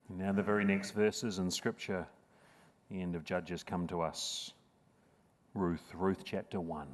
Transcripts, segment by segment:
Now the very next verses in Scripture, the end of Judges, come to us. Ruth chapter 1.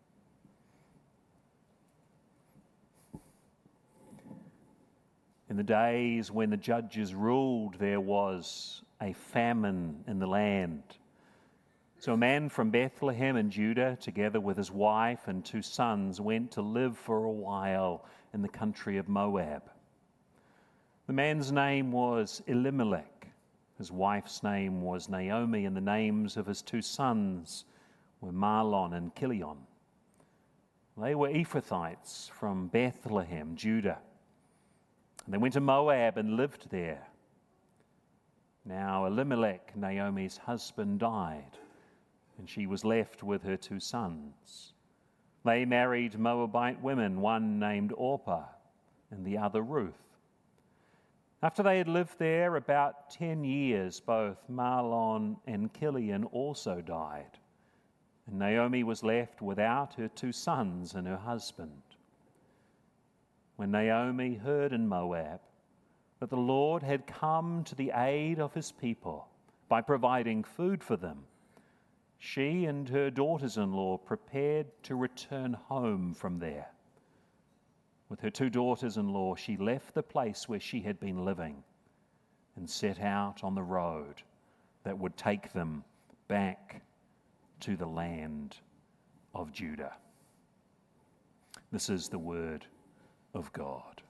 In the days when the judges ruled, there was a famine in the land. So a man from Bethlehem in Judah, together with his wife and 2 sons, went to live for a while in the country of Moab. The man's name was Elimelech. His wife's name was Naomi, and the names of his 2 sons were Mahlon and Chilion. They were Ephrathites from Bethlehem, Judah. And they went to Moab and lived there. Now Elimelech, Naomi's husband, died, and she was left with her 2 sons. They married Moabite women, one named Orpah and the other Ruth. After they had lived there about 10 years, both Mahlon and Chilion also died, and Naomi was left without her 2 sons and her husband. When Naomi heard in Moab that the Lord had come to the aid of his people by providing food for them, she and her daughters-in-law prepared to return home from there. With her 2 daughters-in-law, she left the place where she had been living and set out on the road that would take them back to the land of Judah. This is the word of God.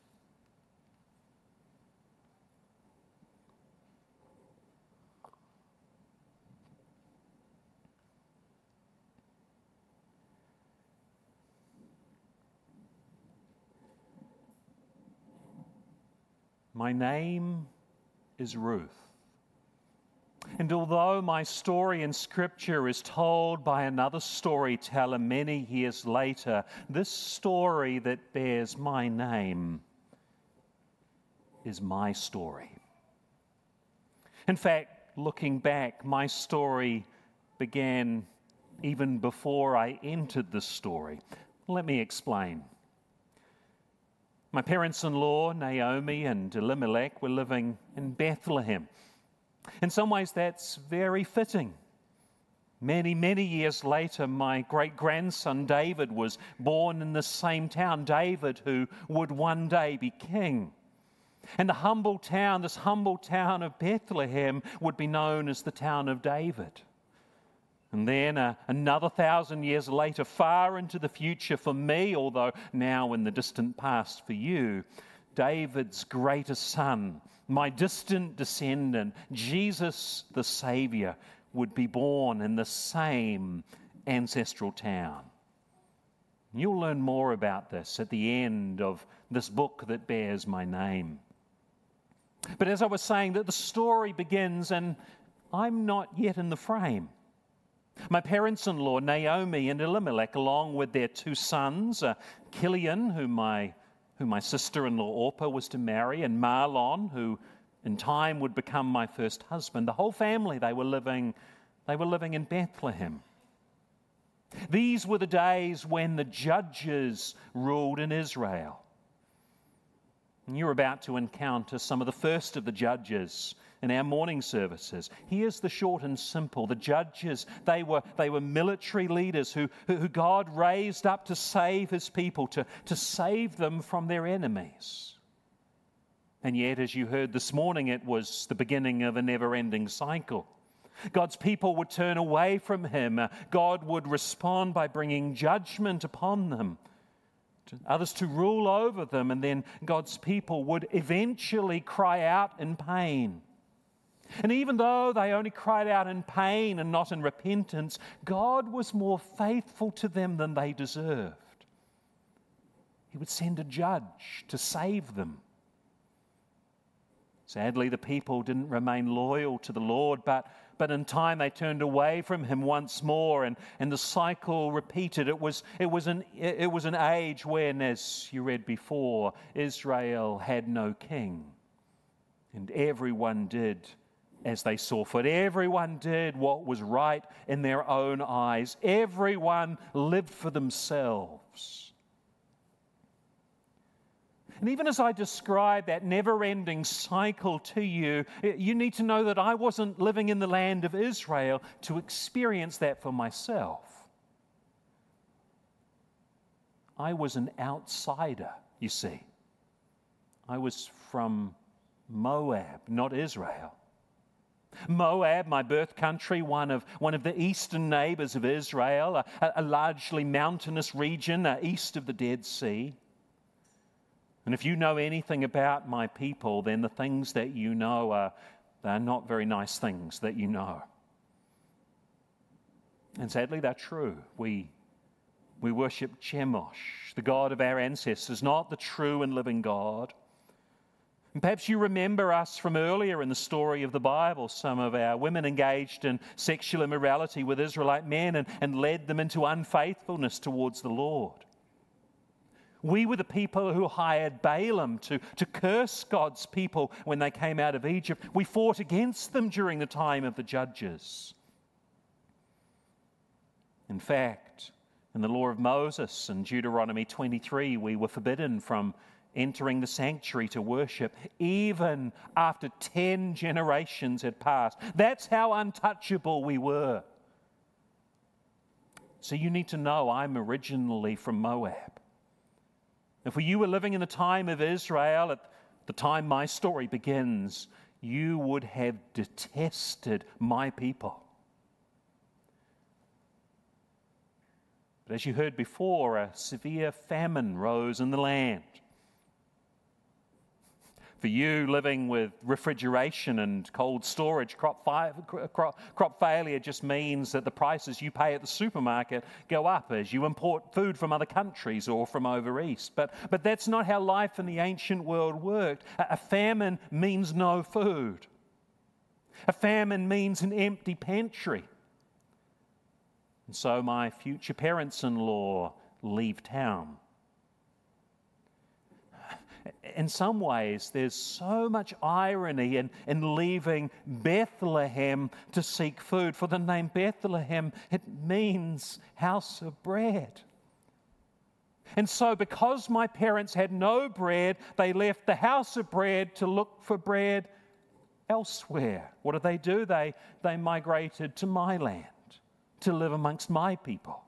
My name is Ruth. And although my story in Scripture is told by another storyteller many years later, this story that bears my name is my story. In fact, looking back, my story began even before I entered the story. Let me explain. My parents-in-law, Naomi and Elimelech, were living in Bethlehem. In some ways, that's very fitting. Many, many years later, my great-grandson David was born in the same town, David, who would one day be king. And this humble town of Bethlehem, would be known as the town of David. And then another 1,000 years later, far into the future for me, although now in the distant past for you, David's greatest son, my distant descendant, Jesus the Savior, would be born in the same ancestral town. You'll learn more about this at the end of this book that bears my name. But as I was saying, that the story begins, and I'm not yet in the frame. My parents-in-law, Naomi and Elimelech, along with their 2 sons, Chilion, whom my sister-in-law Orpah was to marry, and Mahlon, who in time would become my first husband. The whole family, they were living in Bethlehem. These were the days when the judges ruled in Israel. And you're about to encounter some of the first of the judges in our morning services. Here's the short and simple. The judges, they were military leaders who God raised up to save his people, to save them from their enemies. And yet, as you heard this morning, it was the beginning of a never-ending cycle. God's people would turn away from him. God would respond by bringing judgment upon them, others to rule over them, and then God's people would eventually cry out in pain. And even though they only cried out in pain and not in repentance, God was more faithful to them than they deserved. He would send a judge to save them. Sadly, the people didn't remain loyal to the Lord, but in time they turned away from him once more, and the cycle repeated. It was an age when, as you read before, Israel had no king, and everyone did as they saw fit. Everyone did what was right in their own eyes. Everyone lived for themselves. And even as I describe that never-ending cycle to you, you need to know that I wasn't living in the land of Israel to experience that for myself. I was an outsider, you see. I was from Moab, not Israel. Moab, my birth country, one of the eastern neighbors of Israel, a largely mountainous region east of the Dead Sea. And if you know anything about my people, then the things that you know they're not very nice things that you know. And sadly, they're true. We worship Chemosh, the god of our ancestors, not the true and living God. And perhaps you remember us from earlier in the story of the Bible. Some of our women engaged in sexual immorality with Israelite men and led them into unfaithfulness towards the Lord. We were the people who hired Balaam to curse God's people when they came out of Egypt. We fought against them during the time of the judges. In fact, in the law of Moses in Deuteronomy 23, we were forbidden from entering the sanctuary to worship, even after 10 generations had passed. That's how untouchable we were. So you need to know I'm originally from Moab. If you were living in the time of Israel, at the time my story begins, you would have detested my people. But as you heard before, a severe famine rose in the land. For you living with refrigeration and cold storage, crop failure just means that the prices you pay at the supermarket go up as you import food from other countries or from over east. But that's not how life in the ancient world worked. A famine means no food. A famine means an empty pantry. And so my future parents-in-law leave town. In some ways, there's so much irony in leaving Bethlehem to seek food. For the name Bethlehem, it means house of bread. And so because my parents had no bread, they left the house of bread to look for bread elsewhere. What did they do? They migrated to my land to live amongst my people.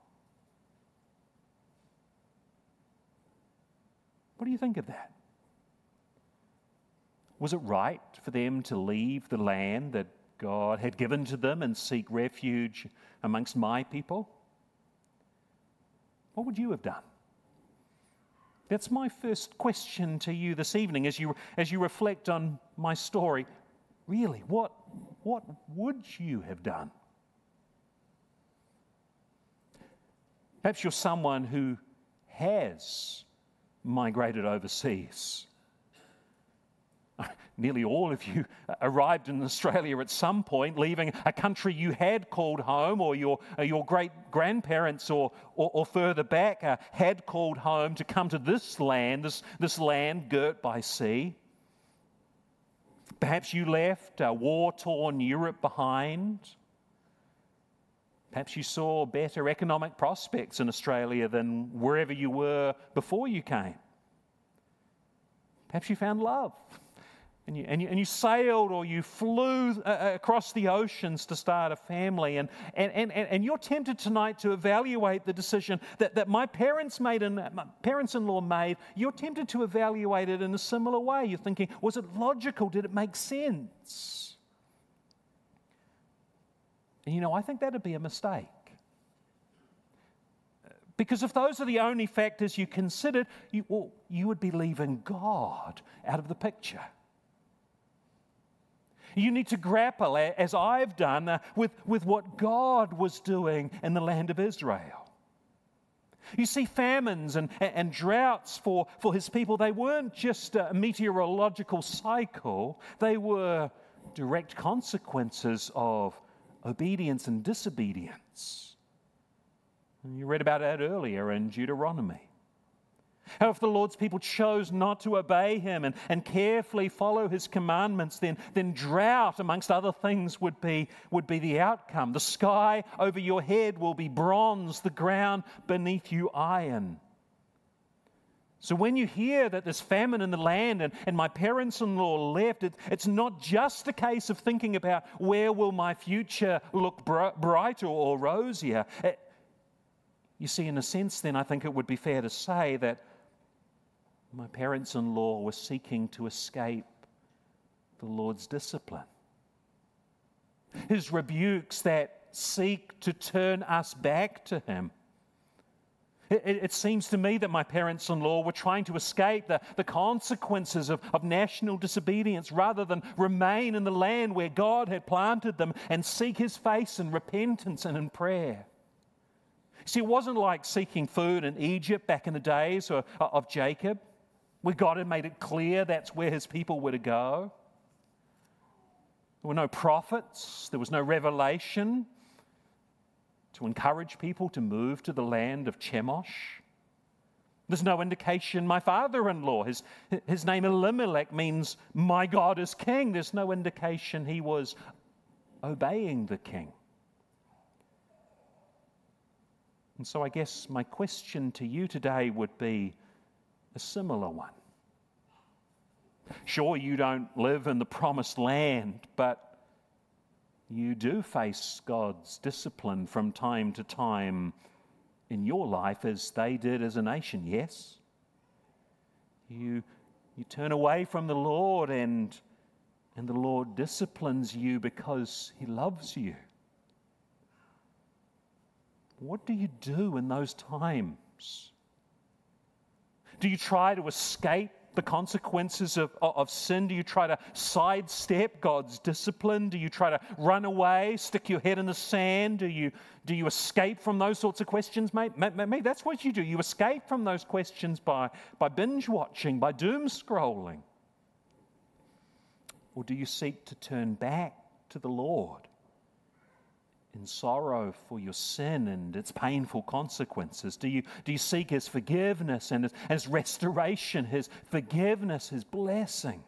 What do you think of that? Was it right for them to leave the land that God had given to them and seek refuge amongst my people? What would you have done? That's my first question to you this evening as you reflect on my story. Really, what would you have done? Perhaps you're someone who has migrated overseas. Nearly all of you arrived in Australia at some point, leaving a country you had called home, or your great-grandparents or further back had called home, to come to this land girt by sea. Perhaps you left war-torn Europe behind. Perhaps you saw better economic prospects in Australia than wherever you were before you came. Perhaps you found love. And you sailed or you flew across the oceans to start a family. And you're tempted tonight to evaluate the decision that my parents made and my parents-in-law made. You're tempted to evaluate it in a similar way. You're thinking, was it logical? Did it make sense? And I think that'd be a mistake. Because if those are the only factors you considered, you would be leaving God out of the picture. You need to grapple, as I've done, with what God was doing in the land of Israel. You see, famines and droughts for his people, they weren't just a meteorological cycle. They were direct consequences of obedience and disobedience. And you read about that earlier in Deuteronomy. How if the Lord's people chose not to obey him and carefully follow his commandments, then drought, amongst other things, would be the outcome. The sky over your head will be bronze, the ground beneath you iron. So when you hear that there's famine in the land and my parents-in-law left, it's not just a case of thinking about where will my future look brighter or rosier. You see, in a sense, then I think it would be fair to say that my parents-in-law were seeking to escape the Lord's discipline. His rebukes that seek to turn us back to Him. It seems to me that my parents-in-law were trying to escape the consequences of national disobedience rather than remain in the land where God had planted them and seek His face in repentance and in prayer. See, it wasn't like seeking food in Egypt back in the days of Jacob, where God had made it clear that's where His people were to go. There were no prophets, there was no revelation to encourage people to move to the land of Chemosh. There's no indication my father-in-law, his name Elimelech means my God is king. There's no indication he was obeying the king. And so I guess my question to you today would be a similar one. Sure, you don't live in the promised land, but you do face God's discipline from time to time in your life as they did as a nation, yes? You turn away from the Lord and the Lord disciplines you because He loves you. What do you do in those times? Do you try to escape the consequences of sin? Do you try to sidestep God's discipline? Do you try to run away, stick your head in the sand? Do you escape from those sorts of questions, mate? Maybe that's what you do. You escape from those questions by binge watching, by doom scrolling. Or do you seek to turn back to the Lord in sorrow for your sin and its painful consequences? Do you seek His forgiveness and His restoration, His forgiveness, His blessing?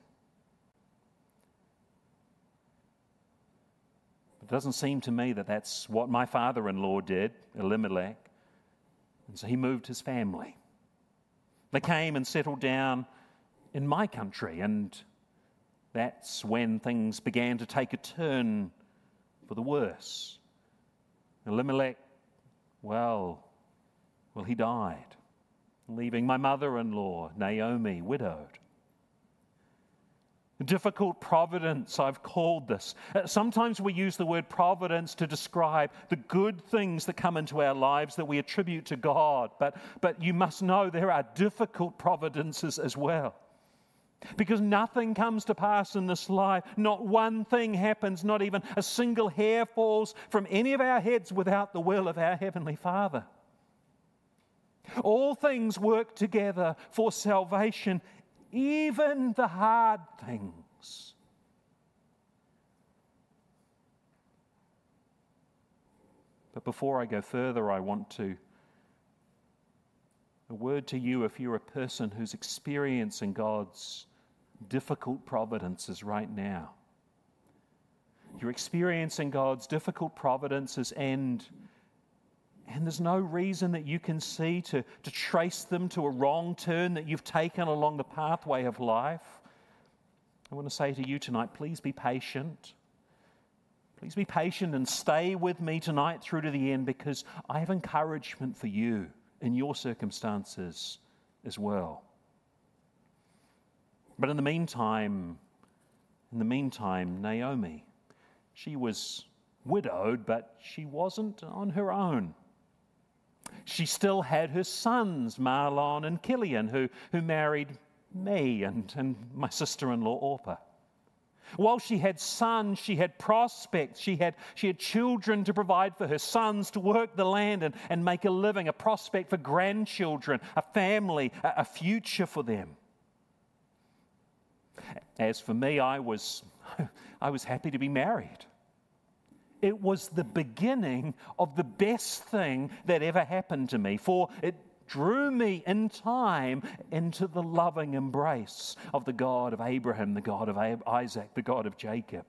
It doesn't seem to me that that's what my father-in-law did, Elimelech. And so he moved his family. They came and settled down in my country, and that's when things began to take a turn for the worse. Elimelech, well, he died, leaving my mother-in-law, Naomi, widowed. Difficult providence, I've called this. Sometimes we use the word providence to describe the good things that come into our lives that we attribute to God. But you must know there are difficult providences as well. Because nothing comes to pass in this life. Not one thing happens, not even a single hair falls from any of our heads without the will of our Heavenly Father. All things work together for salvation, even the hard things. But before I go further, I want a word to you if you're a person who's experiencing God's difficult providences right now. You're experiencing God's difficult providences and there's no reason that you can see to trace them to a wrong turn that you've taken along the pathway of life. I want to say to you tonight, please be patient. Please be patient and stay with me tonight through to the end, because I have encouragement for you in your circumstances as well. But in the meantime, Naomi, she was widowed, but she wasn't on her own. She still had her sons, Mahlon and Chilion, who married me and my sister-in-law, Orpah. While she had sons, she had prospects, she had children to provide for her, sons to work the land and make a living, a prospect for grandchildren, a family, a future for them. As for me, I was happy to be married. It was the beginning of the best thing that ever happened to me, for it drew me in time into the loving embrace of the God of Abraham, the God of Isaac, the God of Jacob.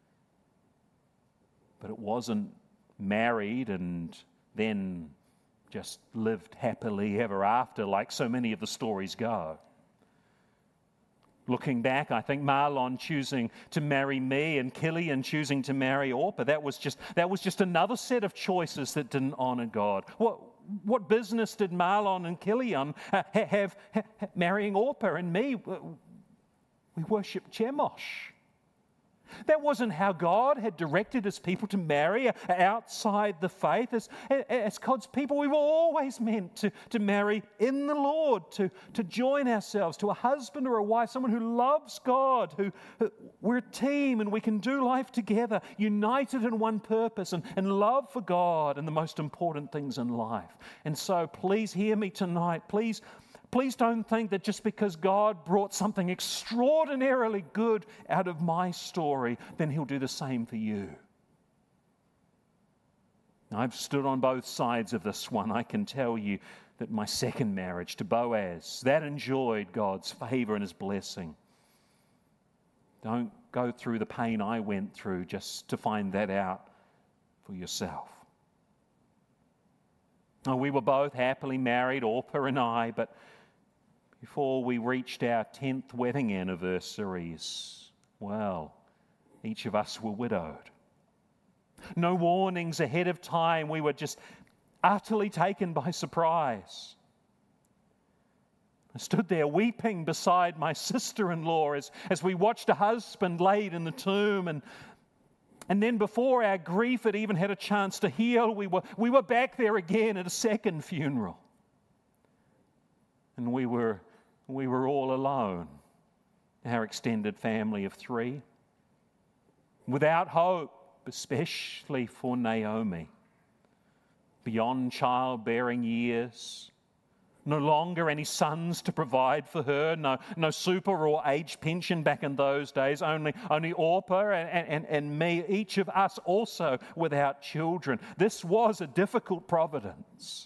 But it wasn't married and then just lived happily ever after like so many of the stories go. Looking back, I think Mahlon choosing to marry me and Killian choosing to marry Orpah, that was just another set of choices that didn't honor God. What business did Mahlon and Killian have marrying Orpah and me? We worship Chemosh. That wasn't how God had directed His people to marry outside the faith. As God's people, we were always meant to marry in the Lord, to join ourselves to a husband or a wife, someone who loves God, who we're a team and we can do life together, united in one purpose and love for God and the most important things in life. And so please hear me tonight. Please don't think that just because God brought something extraordinarily good out of my story, then He'll do the same for you. I've stood on both sides of this one. I can tell you that my second marriage to Boaz, that enjoyed God's favor and His blessing. Don't go through the pain I went through just to find that out for yourself. We were both happily married, Orpah and I, but before we reached our 10th wedding anniversaries, well, each of us were widowed. No warnings ahead of time. We were just utterly taken by surprise. I stood there weeping beside my sister-in-law as we watched a husband laid in the tomb, and then before our grief had even had a chance to heal, we were back there again at a second funeral. And we were all alone, our extended family of 3, without hope, especially for Naomi. Beyond childbearing years, no longer any sons to provide for her, no super or age pension back in those days, only Orpah and me, each of us also without children. This was a difficult providence.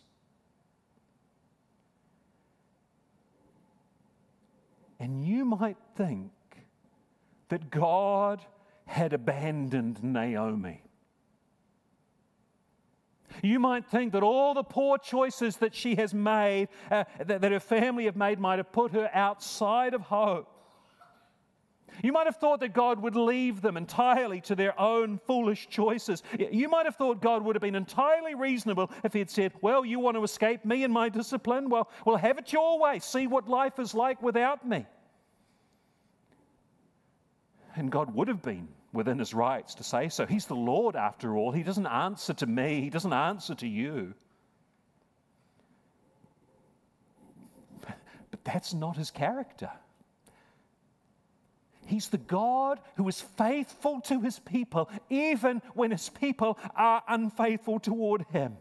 And you might think that God had abandoned Naomi. You might think that all the poor choices that she has made, that her family have made, might have put her outside of hope. You might have thought that God would leave them entirely to their own foolish choices. You might have thought God would have been entirely reasonable if He had said, well, you want to escape me and my discipline? Well, have it your way. See what life is like without me. And God would have been within His rights to say so. He's the Lord after all. He doesn't answer to me. He doesn't answer to you. But that's not His character. He's the God who is faithful to His people, even when His people are unfaithful toward Him.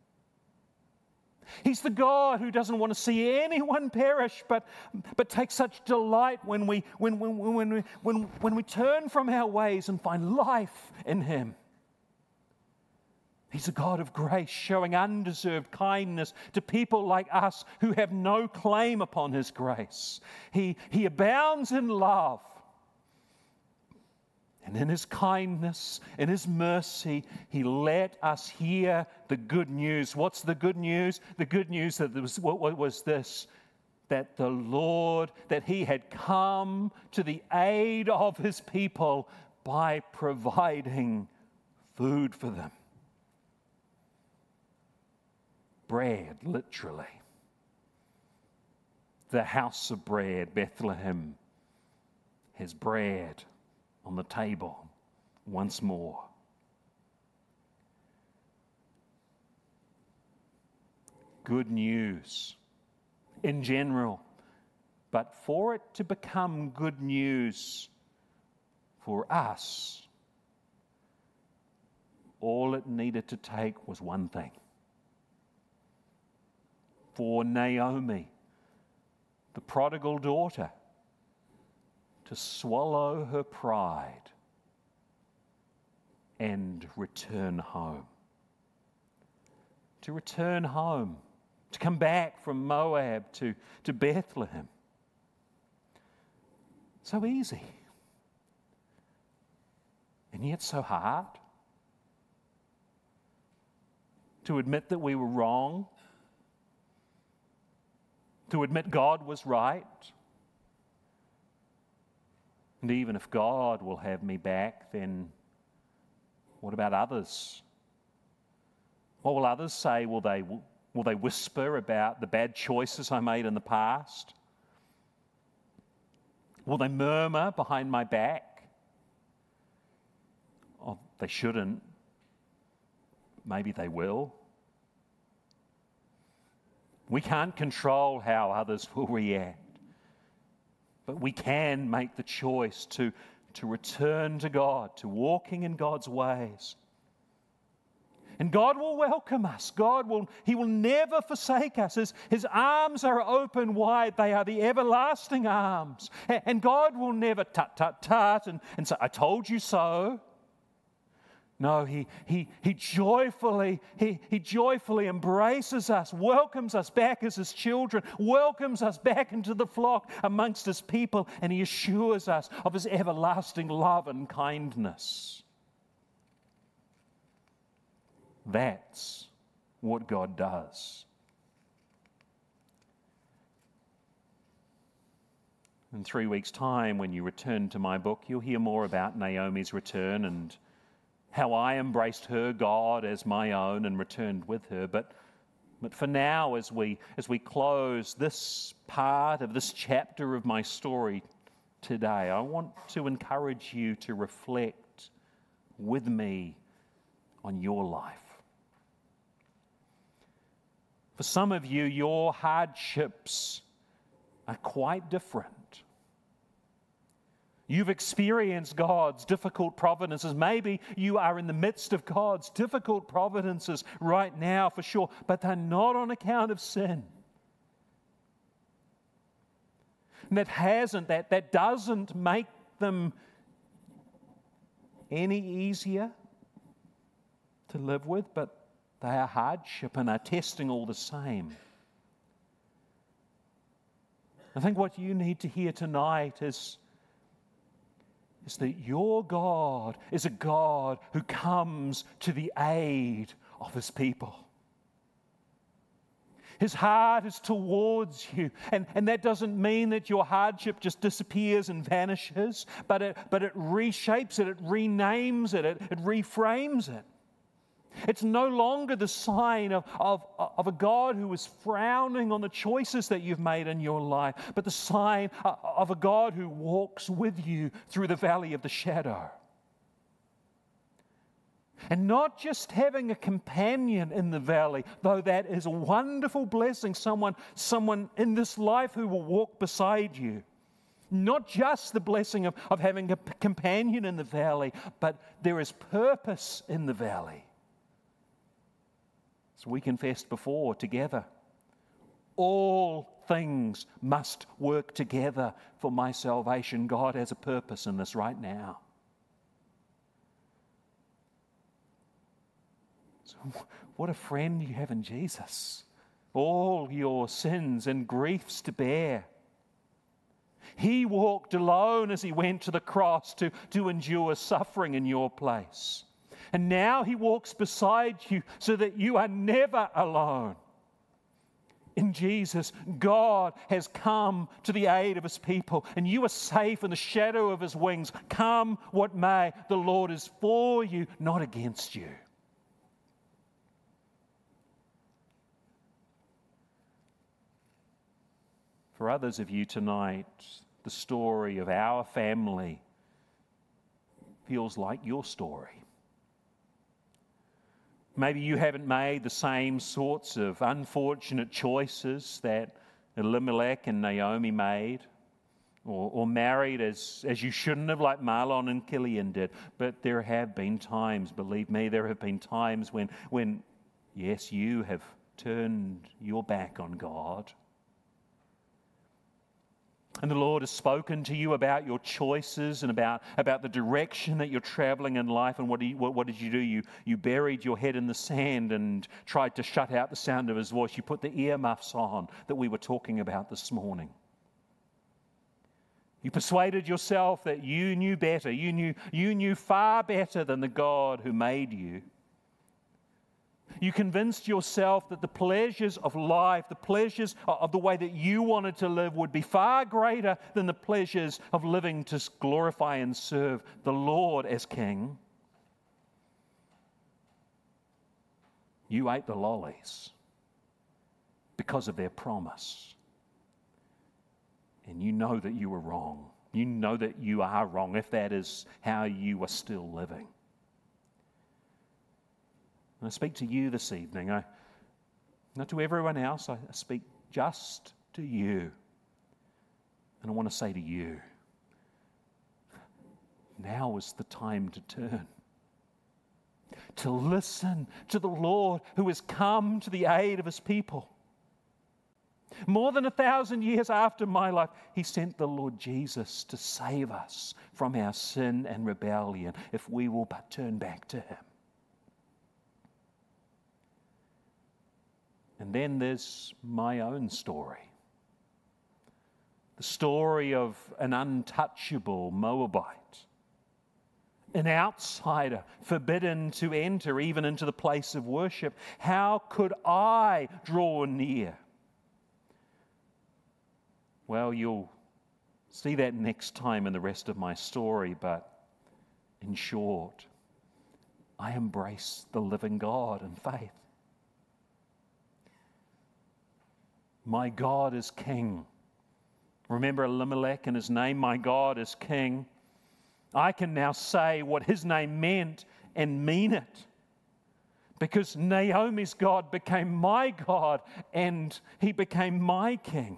He's the God who doesn't want to see anyone perish, but takes such delight when we turn from our ways and find life in Him. He's a God of grace, showing undeserved kindness to people like us who have no claim upon His grace. He abounds in love. And in His kindness, in His mercy, He let us hear the good news. What's the good news? The good news that was this, that the Lord, that He had come to the aid of His people by providing food for them. Bread, literally. The house of bread, Bethlehem, has bread on the table once more. Good news in general, but for it to become good news for us, all it needed to take was one thing. For Naomi, the prodigal daughter, to swallow her pride and return home. To return home, to come back from Moab to Bethlehem. So easy, and yet so hard. To admit that we were wrong, to admit God was right. And even if God will have me back, then what about others? What will others say? Will they whisper about the bad choices I made in the past? Will they murmur behind my back? Oh, they shouldn't. Maybe they will. We can't control how others will react. But we can make the choice to return to God, to walking in God's ways. And God will welcome us. He will never forsake us. His arms are open wide. They are the everlasting arms. And God will never tut, tut, tut and say, I told you so. No, he joyfully embraces us, welcomes us back as His children, welcomes us back into the flock amongst His people, and He assures us of His everlasting love and kindness. That's what God does. In 3 weeks' time, when you return to my book, you'll hear more about Naomi's return and how I embraced her God as my own and returned with her. But for now, as we close this part of this chapter of my story today, I want to encourage you to reflect with me on your life. For some of you, your hardships are quite different. You've experienced God's difficult providences. Maybe you are in the midst of God's difficult providences right now, for sure, but they're not on account of sin. And that doesn't make them any easier to live with, but they are hardship and are testing all the same. I think what you need to hear tonight is that your God is a God who comes to the aid of His people. His heart is towards you. And that doesn't mean that your hardship just disappears and vanishes, but it reshapes it, it renames it, it reframes it. It's no longer the sign of a God who is frowning on the choices that you've made in your life, but the sign of a God who walks with you through the valley of the shadow. And not just having a companion in the valley, though that is a wonderful blessing, someone in this life who will walk beside you. Not just the blessing of having a companion in the valley, but there is purpose in the valley. As we confessed before together, all things must work together for my salvation. God has a purpose in this right now. So what a friend you have in Jesus. All your sins and griefs to bear. He walked alone as He went to the cross to endure suffering in your place. And now He walks beside you so that you are never alone. In Jesus, God has come to the aid of His people, and you are safe in the shadow of His wings. Come what may, the Lord is for you, not against you. For others of you tonight, the story of our family feels like your story. Maybe you haven't made the same sorts of unfortunate choices that Elimelech and Naomi made, or married as you shouldn't have, like Mahlon and Chilion did. But there have been times, believe me, there have been times when yes, you have turned your back on God. And the Lord has spoken to you about your choices and about the direction that you're traveling in life. And what did you do? You buried your head in the sand and tried to shut out the sound of His voice. You put the earmuffs on that we were talking about this morning. You persuaded yourself that you knew better. You knew far better than the God who made you. You convinced yourself that the pleasures of life, the pleasures of the way that you wanted to live would be far greater than the pleasures of living to glorify and serve the Lord as King. You ate the lollies because of their promise. And you know that you were wrong. You know that you are wrong if that is how you are still living. And I speak to you this evening. Not to everyone else. I speak just to you. And I want to say to you, now is the time to turn. To listen to the Lord who has come to the aid of his people. More than 1,000 years after my life, he sent the Lord Jesus to save us from our sin and rebellion if we will but turn back to him. And then there's my own story. The story of an untouchable Moabite. An outsider, forbidden to enter even into the place of worship. How could I draw near? Well, you'll see that next time in the rest of my story, but in short, I embrace the living God in faith. My God is King. Remember Elimelech and his name, my God is King. I can now say what his name meant and mean it. Because Naomi's God became my God and he became my King.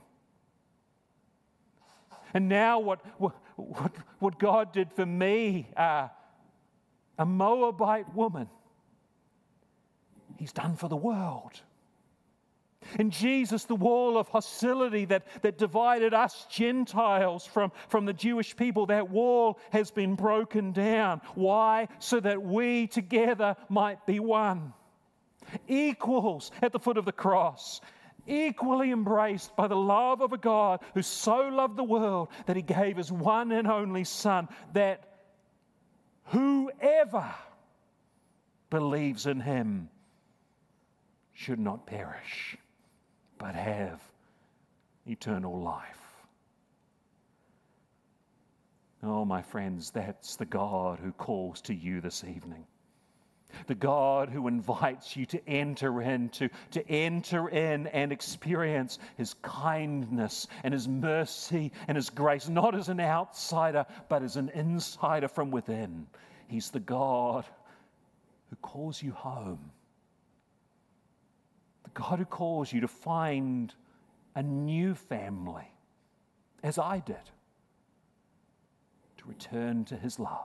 And now what God did for me, a Moabite woman, he's done for the world. In Jesus, the wall of hostility that divided us Gentiles from the Jewish people, that wall has been broken down. Why? So that we together might be one. Equals at the foot of the cross. Equally embraced by the love of a God who so loved the world that he gave his one and only Son, that whoever believes in him should not perish, but have eternal life. Oh, my friends, that's the God who calls to you this evening. The God who invites you to enter in and experience his kindness and his mercy and his grace, not as an outsider, but as an insider from within. He's the God who calls you home. The God who calls you to find a new family, as I did, to return to his love.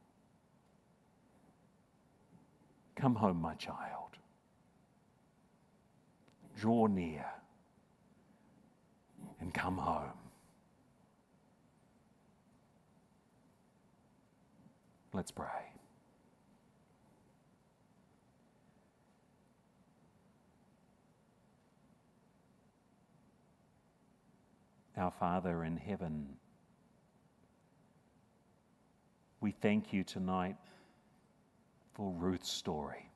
Come home, my child. Draw near and come home. Let's pray. Our Father in heaven, we thank you tonight for Ruth's story.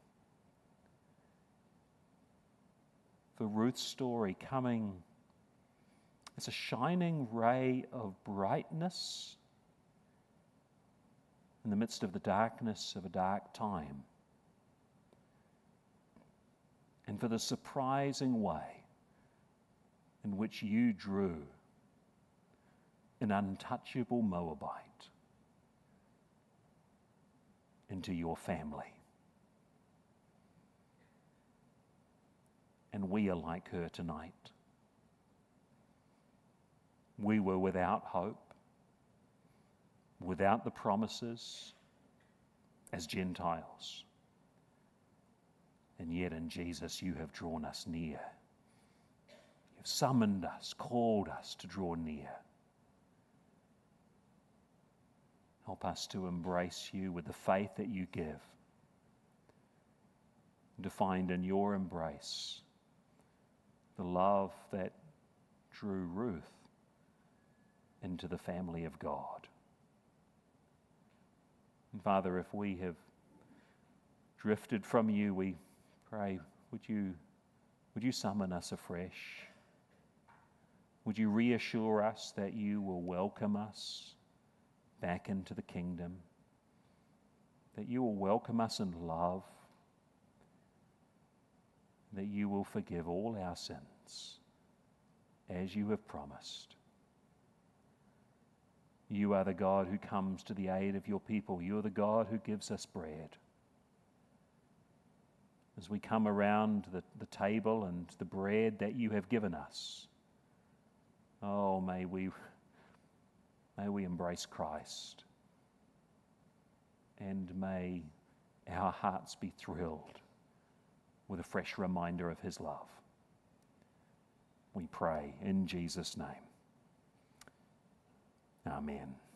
For Ruth's story coming as a shining ray of brightness in the midst of the darkness of a dark time. And for the surprising way in which you drew an untouchable Moabite into your family. And we are like her tonight. We were without hope, without the promises as Gentiles. And yet in Jesus you have drawn us near. You've summoned us, called us to draw near. Help us to embrace you with the faith that you give, and to find in your embrace the love that drew Ruth into the family of God. And Father, if we have drifted from you, we Pray, would you summon us afresh? Would you reassure us that you will welcome us back into the kingdom, that you will welcome us in love, that you will forgive all our sins as you have promised. You are the God who comes to the aid of your people. You are the God who gives us bread. As we come around the table and the bread that you have given us, oh, may we embrace Christ, and may our hearts be thrilled with a fresh reminder of his love. We pray in Jesus' name. Amen.